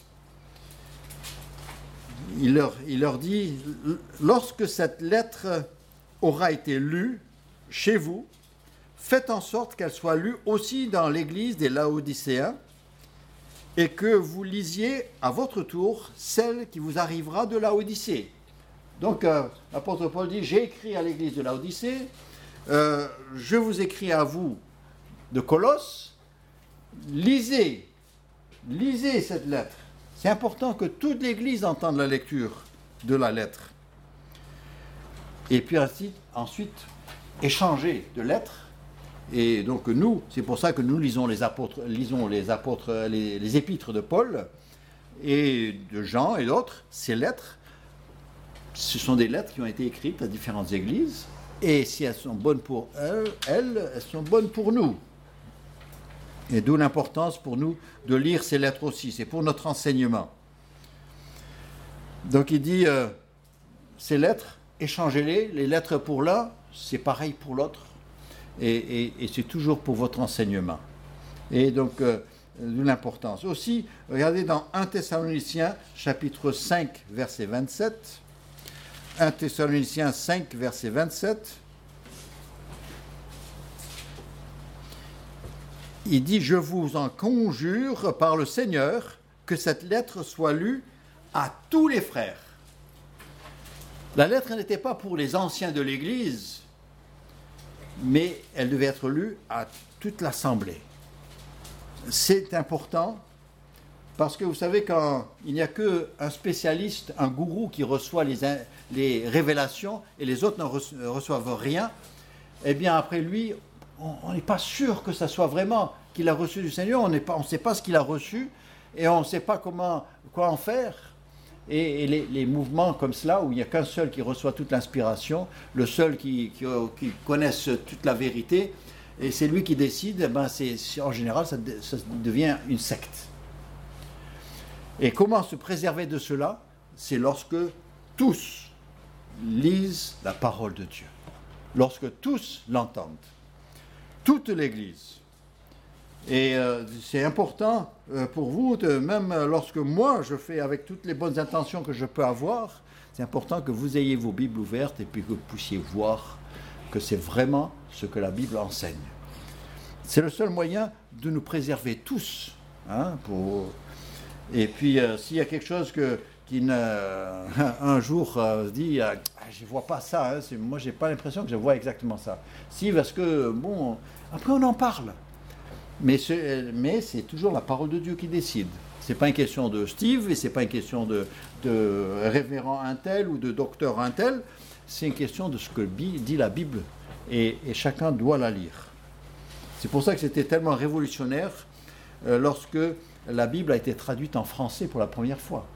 il leur, il leur dit, lorsque cette lettre aura été lue chez vous, faites en sorte qu'elle soit lue aussi dans l'église des Laodicéens et que vous lisiez à votre tour celle qui vous arrivera de Laodicée. Donc, euh, l'apôtre Paul dit, j'ai écrit à l'église de Laodicée, euh, je vous écris à vous de Colosse, lisez, lisez cette lettre. C'est important que toute l'église entende la lecture de la lettre. Et puis ensuite, ensuite échanger de lettres. Et donc nous, c'est pour ça que nous lisons les apôtres, lisons les apôtres, les, les épîtres de Paul et de Jean et d'autres, ces lettres. Ce sont des lettres qui ont été écrites à différentes églises Et si elles sont bonnes pour elles, elles, elles sont bonnes pour nous. Et d'où l'importance pour nous de lire ces lettres aussi. C'est pour notre enseignement. Donc il dit, euh, ces lettres, échangez-les. Les lettres pour l'un, c'est pareil pour l'autre. Et, et, et c'est toujours pour votre enseignement. Et donc, euh, d'où l'importance. Aussi, regardez dans un Thessaloniciens, chapitre cinq, verset vingt-sept. un Thessaloniciens cinq, verset vingt-sept. Il dit, je vous en conjure par le Seigneur que cette lettre soit lue à tous les frères. La lettre n'était pas pour les anciens de l'Église, mais elle devait être lue à toute l'assemblée. C'est important parce que vous savez, quand il n'y a qu'un spécialiste, un gourou qui reçoit les, les révélations et les autres ne reçoivent rien, eh bien après lui, on n'est pas sûr que ça soit vraiment qu'il a reçu du Seigneur, on ne sait pas ce qu'il a reçu et on ne sait pas comment, quoi en faire. Et, et les, les mouvements comme cela, où il n'y a qu'un seul qui reçoit toute l'inspiration, le seul qui, qui, qui connaisse toute la vérité, et c'est lui qui décide, eh ben c'est, en général, ça, ça devient une secte. Et comment se préserver de cela? C'est lorsque tous lisent la parole de Dieu, lorsque tous l'entendent, toute l'Église. Et euh, c'est important euh, pour vous, de, même lorsque moi je fais avec toutes les bonnes intentions que je peux avoir, c'est important que vous ayez vos Bibles ouvertes et puis que vous puissiez voir que c'est vraiment ce que la Bible enseigne. C'est le seul moyen de nous préserver tous. Hein, pour... Et puis euh, s'il y a quelque chose que, qui ne, un jour euh, se dit ah, je ne vois pas ça, hein, c'est, moi je n'ai pas l'impression que je vois exactement ça. Si, parce que, bon, après on en parle. Mais c'est, mais c'est toujours la parole de Dieu qui décide. Ce n'est pas une question de Steve et ce n'est pas une question de, de révérend un tel ou de docteur un tel. C'est une question de ce que dit la Bible et, et chacun doit la lire. C'est pour ça que c'était tellement révolutionnaire euh, lorsque la Bible a été traduite en français pour la première fois.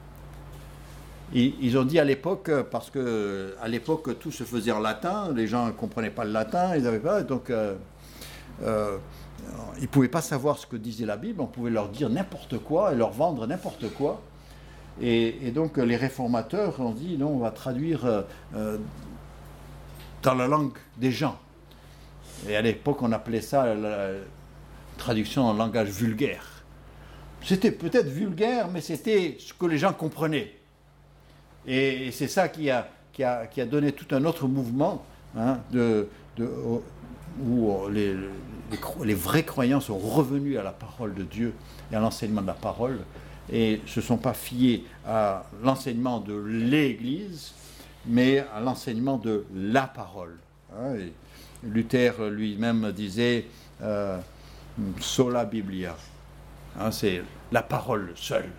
Et, ils ont dit à l'époque, parce qu'à l'époque tout se faisait en latin, les gens ne comprenaient pas le latin, ils n'avaient pas, donc... Euh, euh, ils ne pouvaient pas savoir ce que disait la Bible, on pouvait leur dire n'importe quoi et leur vendre n'importe quoi. Et, et donc les réformateurs ont dit non, on va traduire euh, dans la langue des gens. Et à l'époque, on appelait ça la traduction en langage vulgaire. C'était peut-être vulgaire, mais c'était ce que les gens comprenaient. Et, et c'est ça qui a, qui, a, qui a donné tout un autre mouvement hein, de, de, où les, les, les vrais croyants sont revenus à la parole de Dieu et à l'enseignement de la parole et ne se sont pas fiés à l'enseignement de l'Église, mais à l'enseignement de la parole. Hein, et Luther lui-même disait euh, « sola Biblia hein, », c'est la parole seule.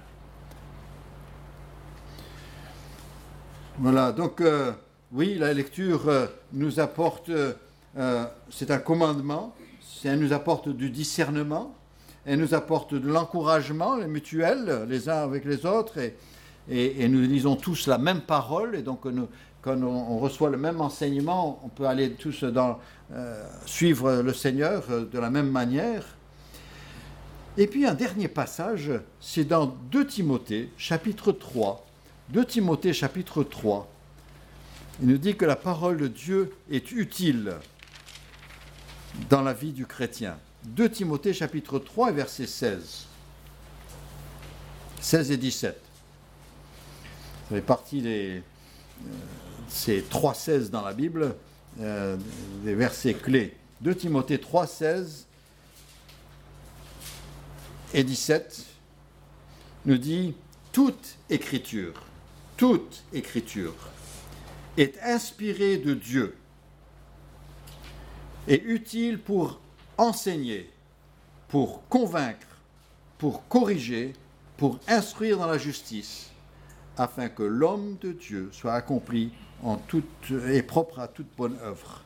Voilà, donc euh, oui, la lecture euh, nous apporte... Euh, Euh, c'est un commandement, elle nous apporte du discernement, elle nous apporte de l'encouragement, les mutuelles, les uns avec les autres, et, et, et nous lisons tous la même parole, et donc nous, quand on, on reçoit le même enseignement, on peut aller tous dans, euh, suivre le Seigneur de la même manière. Et puis un dernier passage, c'est dans deux Timothée, chapitre trois. deux Timothée, chapitre trois. Il nous dit que la parole de Dieu est utile dans la vie du chrétien. deux Timothée chapitre trois verset seize. seize et dix-sept. Ça fait partie des euh, ces trois seize dans la Bible, euh, des versets clés. deux Timothée trois, seize et dix-sept nous dit toute écriture, toute écriture est inspirée de Dieu et utile pour enseigner, pour convaincre, pour corriger, pour instruire dans la justice, afin que l'homme de Dieu soit accompli en toute, et propre à toute bonne œuvre.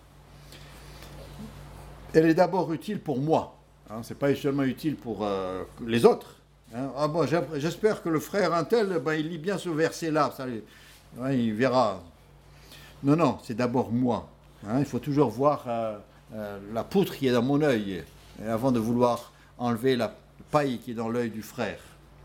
Elle est d'abord utile pour moi, hein, ce n'est pas seulement utile pour euh, les autres. Hein. Ah bon, j'espère que le frère un tel, ben, il lit bien ce verset-là, ça, ouais, il verra. Non, non, c'est d'abord moi. Hein, il faut toujours voir euh, euh, la poutre qui est dans mon œil, avant de vouloir enlever la paille qui est dans l'œil du frère.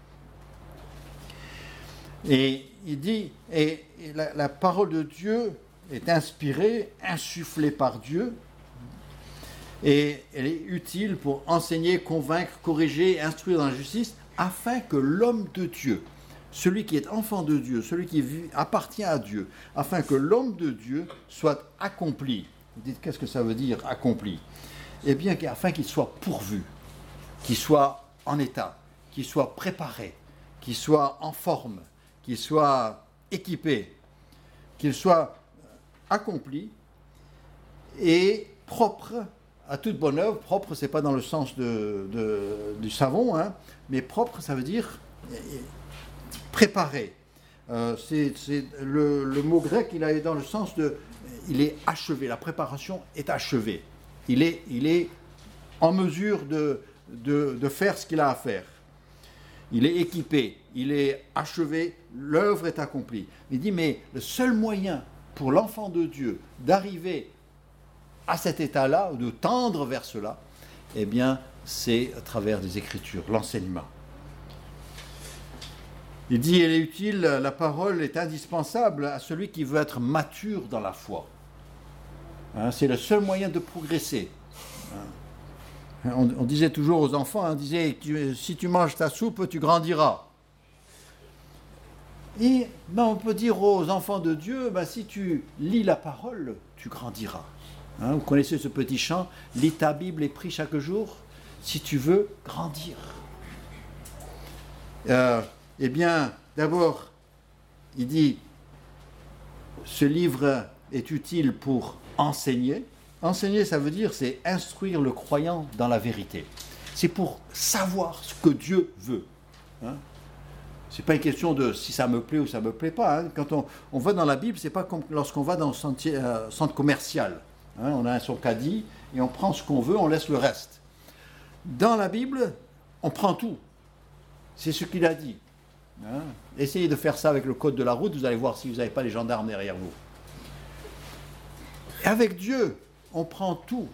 Et il dit, et, et la, la parole de Dieu est inspirée, insufflée par Dieu, et elle est utile pour enseigner, convaincre, corriger, instruire dans la justice, afin que l'homme de Dieu, celui qui est enfant de Dieu, celui qui vit, appartient à Dieu, afin que l'homme de Dieu soit accompli. Vous dites, qu'est-ce que ça veut dire, accompli? Eh bien, afin qu'il soit pourvu, qu'il soit en état, qu'il soit préparé, qu'il soit en forme, qu'il soit équipé, qu'il soit accompli et propre à toute bonne œuvre. Propre, ce n'est pas dans le sens de, de, du savon, hein, mais propre, ça veut dire préparé. Euh, c'est, c'est le, le mot grec, il est dans le sens de, il est achevé, la préparation est achevée. Il est, il est en mesure de, de, de faire ce qu'il a à faire. Il est équipé, il est achevé, l'œuvre est accomplie. Il dit, mais le seul moyen pour l'enfant de Dieu d'arriver à cet état-là, ou de tendre vers cela, eh bien, c'est à travers des Écritures, l'enseignement. Il dit, elle est utile, la parole est indispensable à celui qui veut être mature dans la foi. Hein, c'est le seul moyen de progresser. Hein, on, on disait toujours aux enfants, on disait, tu, si tu manges ta soupe, tu grandiras. Et ben, on peut dire aux enfants de Dieu, ben, si tu lis la parole, tu grandiras. Hein, vous connaissez ce petit chant, lis ta Bible et prie chaque jour, si tu veux grandir. Euh, eh bien, d'abord, il dit, ce livre est utile pour enseigner. Enseigner, ça veut dire, c'est instruire le croyant dans la vérité. C'est pour savoir ce que Dieu veut. Hein. Ce n'est pas une question de si ça me plaît ou ça ne me plaît pas. Hein. Quand on, on va dans la Bible, ce n'est pas comme lorsqu'on va dans un sentier, euh, centre commercial. Hein. On a son caddie et on prend ce qu'on veut, on laisse le reste. Dans la Bible, on prend tout. C'est ce qu'il a dit. Hein. Essayez de faire ça avec le code de la route, vous allez voir si vous n'avez pas les gendarmes derrière vous. Et avec Dieu, on prend tout.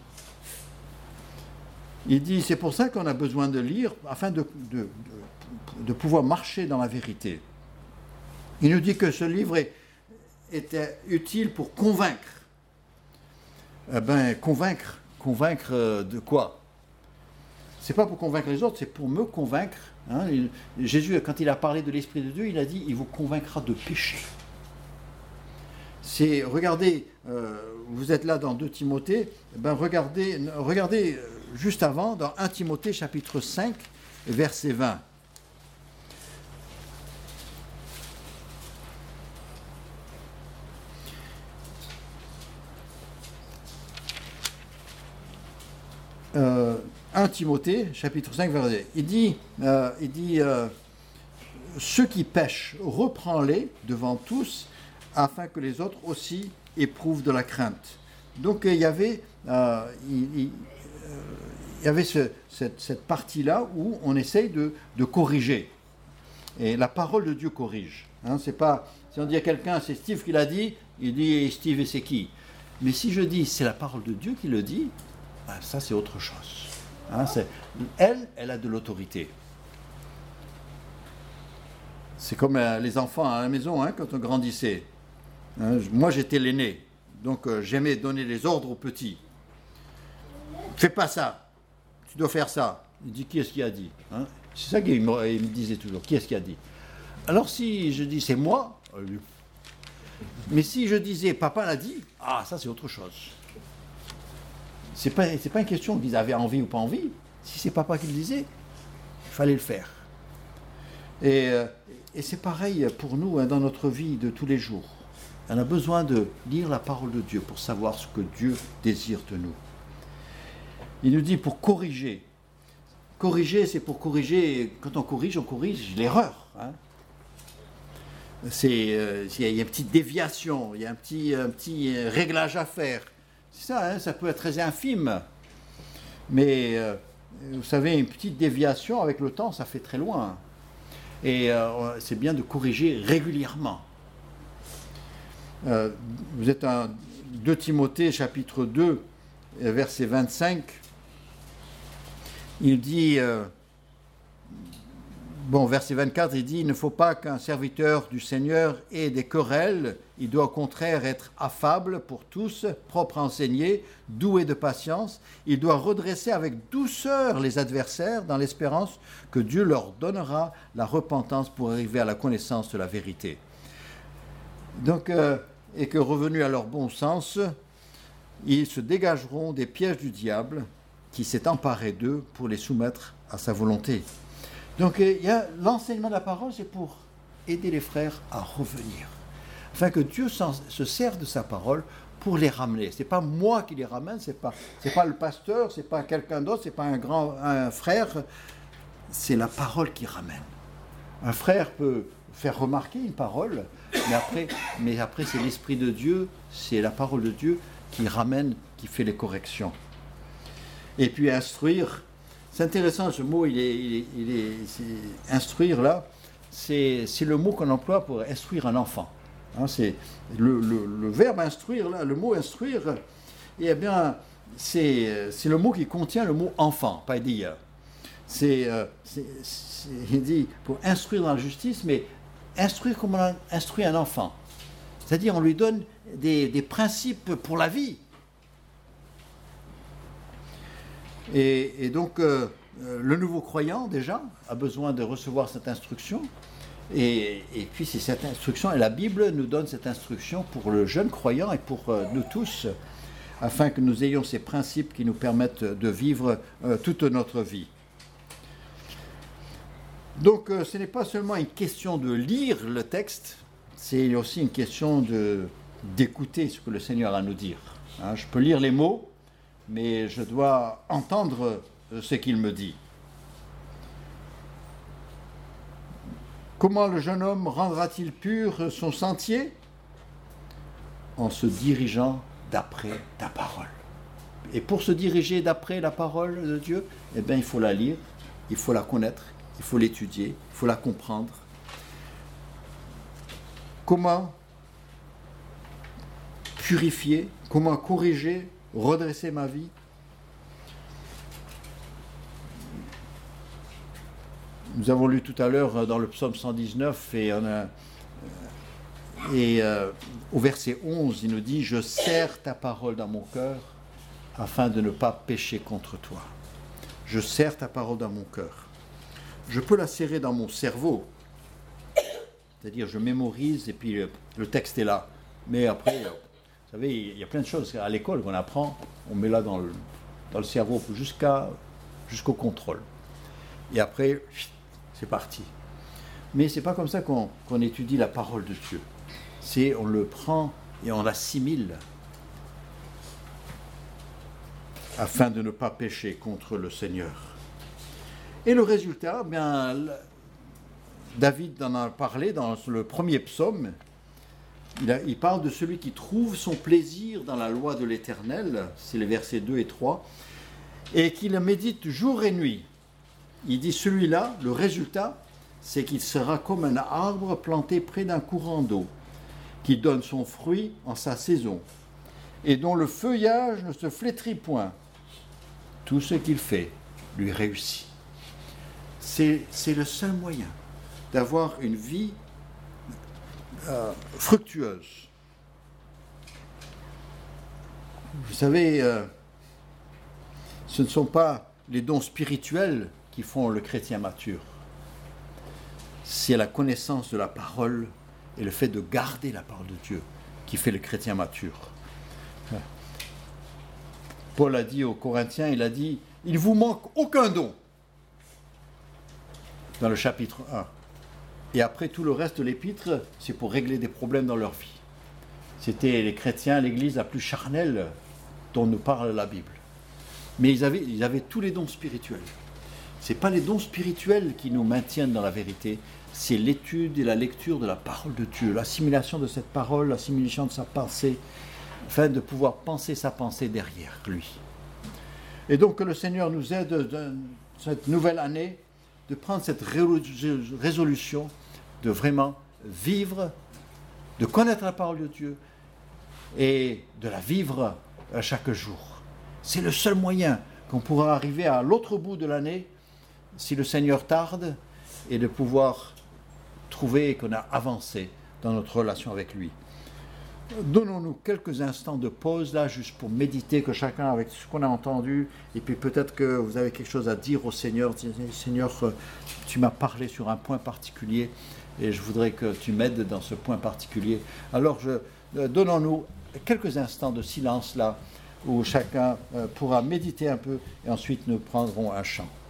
Il dit, c'est pour ça qu'on a besoin de lire, afin de, de, de, de pouvoir marcher dans la vérité. Il nous dit que ce livre est, était utile pour convaincre. Eh bien, convaincre, convaincre de quoi? C'est pas pour convaincre les autres, c'est pour me convaincre. Hein. Il, Jésus, quand il a parlé de l'Esprit de Dieu, il a dit, il vous convaincra de péché. C'est, regardez, euh, vous êtes là dans deux Timothée, ben regardez, regardez juste avant, dans un Timothée chapitre cinq, verset vingt. Euh, un Timothée chapitre cinq, verset. Il dit, euh, il dit euh, ceux qui pêchent, reprends-les devant tous, afin que les autres aussi éprouvent de la crainte. Donc il y avait, euh, il, il, euh, il y avait ce, cette, cette partie-là où on essaye de, de corriger. Et la parole de Dieu corrige. Hein, c'est pas, si on dit à quelqu'un, c'est Steve qui l'a dit, il dit Steve et c'est qui? Mais si je dis c'est la parole de Dieu qui le dit, ben, ça c'est autre chose. Hein, c'est, elle, elle a de l'autorité. C'est comme euh, les enfants à la maison, hein, quand on grandissait. Hein, moi j'étais l'aîné, donc euh, j'aimais donner les ordres aux petits. Fais pas ça, tu dois faire ça. Il dit, qui est-ce qui a dit? Hein? C'est ça qu'il me, il me disait toujours, qui est-ce qui a dit? Alors si je dis c'est moi, mais si je disais papa l'a dit, ah ça c'est autre chose. C'est pas, c'est pas une question qu'ils avaient envie ou pas envie. Si c'est papa qui le disait, il fallait le faire. Et, et c'est pareil pour nous hein, dans notre vie de tous les jours. On a besoin de lire la parole de Dieu pour savoir ce que Dieu désire de nous. Il nous dit pour corriger. Corriger, c'est pour corriger. Quand on corrige, on corrige l'erreur. Hein. C'est, euh, il y a une petite déviation, il y a un petit, un petit réglage à faire. C'est ça, hein, ça peut être très infime. Mais euh, vous savez, une petite déviation avec le temps, ça fait très loin. Et euh, c'est bien de corriger régulièrement. Euh, vous êtes un, deux Timothée chapitre deux, verset vingt-cinq, il dit, euh, bon, verset vingt-quatre, il dit, il ne faut pas qu'un serviteur du Seigneur ait des querelles, il doit au contraire être affable pour tous, propre à enseigner, doué de patience, il doit redresser avec douceur les adversaires dans l'espérance que Dieu leur donnera la repentance pour arriver à la connaissance de la vérité. Donc, euh, et que revenus à leur bon sens, ils se dégageront des pièges du diable qui s'est emparé d'eux pour les soumettre à sa volonté. Donc il y a l'enseignement de la parole, c'est pour aider les frères à revenir, afin que Dieu se serve de sa parole pour les ramener. Ce n'est pas moi qui les ramène, ce n'est pas, c'est pas le pasteur, ce n'est pas quelqu'un d'autre, ce n'est pas un grand un frère, c'est la parole qui ramène. Un frère peut faire remarquer une parole, mais après, mais après c'est l'Esprit de Dieu, c'est la parole de Dieu qui ramène, qui fait les corrections. Et puis instruire, c'est intéressant ce mot, il est, il est, il est c'est, instruire là, c'est, c'est le mot qu'on emploie pour instruire un enfant. Hein, c'est le, le, le verbe instruire là, le mot instruire, eh bien c'est, c'est le mot qui contient le mot enfant, pas dire. C'est, c'est, c'est, il dit pour instruire dans la justice, mais instruire comme on instruit un enfant. C'est-à-dire on lui donne des, des principes pour la vie. Et, et donc euh, le nouveau croyant déjà a besoin de recevoir cette instruction. Et, et puis c'est cette instruction, et la Bible nous donne cette instruction pour le jeune croyant et pour euh, nous tous, afin que nous ayons ces principes qui nous permettent de vivre euh, toute notre vie. Donc euh, ce n'est pas seulement une question de lire le texte, c'est aussi une question de, d'écouter ce que le Seigneur a à nous dire. Hein, je peux lire les mots, mais je dois entendre ce qu'il me dit. Comment le jeune homme rendra-t-il pur son sentier? En se dirigeant d'après ta parole. Et pour se diriger d'après la parole de Dieu, eh bien, il faut la lire, il faut la connaître, il faut l'étudier, il faut la comprendre. Comment purifier, comment corriger, redresser ma vie? Nous avons lu tout à l'heure dans le psaume cent dix-neuf et, on a, et euh, au verset onze, il nous dit « Je serre ta parole dans mon cœur afin de ne pas pécher contre toi. Je serre ta parole dans mon cœur. » Je peux la serrer dans mon cerveau, c'est-à-dire je mémorise et puis le, le texte est là. Mais après, vous savez, il y a plein de choses à l'école qu'on apprend, on met là dans le, dans le cerveau jusqu'à, jusqu'au contrôle. Et après, c'est parti. Mais ce n'est pas comme ça qu'on, qu'on étudie la parole de Dieu. C'est on le prend et on l'assimile afin de ne pas pécher contre le Seigneur. Et le résultat, bien, David en a parlé dans le premier psaume. Il, a, il parle de celui qui trouve son plaisir dans la loi de l'Éternel, c'est les versets deux et trois, et qui le médite jour et nuit. Il dit celui-là, le résultat, c'est qu'il sera comme un arbre planté près d'un courant d'eau, qui donne son fruit en sa saison, et dont le feuillage ne se flétrit point. Tout ce qu'il fait lui réussit. C'est, c'est le seul moyen d'avoir une vie euh, fructueuse. Vous savez, euh, ce ne sont pas les dons spirituels qui font le chrétien mature. C'est la connaissance de la parole et le fait de garder la parole de Dieu qui fait le chrétien mature. Paul a dit aux Corinthiens, il a dit, il ne vous manque aucun don dans le chapitre un. Et après tout le reste de l'épître, c'est pour régler des problèmes dans leur vie. C'était les chrétiens, l'église la plus charnelle dont nous parle la Bible. Mais ils avaient, ils avaient tous les dons spirituels. Ce n'est pas les dons spirituels qui nous maintiennent dans la vérité, c'est l'étude et la lecture de la parole de Dieu, l'assimilation de cette parole, l'assimilation de sa pensée, afin de pouvoir penser sa pensée derrière lui. Et donc que le Seigneur nous aide dans cette nouvelle année de prendre cette résolution de vraiment vivre, de connaître la parole de Dieu et de la vivre chaque jour. C'est le seul moyen qu'on pourra arriver à l'autre bout de l'année, si le Seigneur tarde, et de pouvoir trouver qu'on a avancé dans notre relation avec lui. Donnons-nous quelques instants de pause là, juste pour méditer, que chacun avec ce qu'on a entendu, et puis peut-être que vous avez quelque chose à dire au Seigneur. Seigneur, tu m'as parlé sur un point particulier, et je voudrais que tu m'aides dans ce point particulier. Alors, je, donnons-nous quelques instants de silence là, où chacun pourra méditer un peu, et ensuite nous prendrons un chant.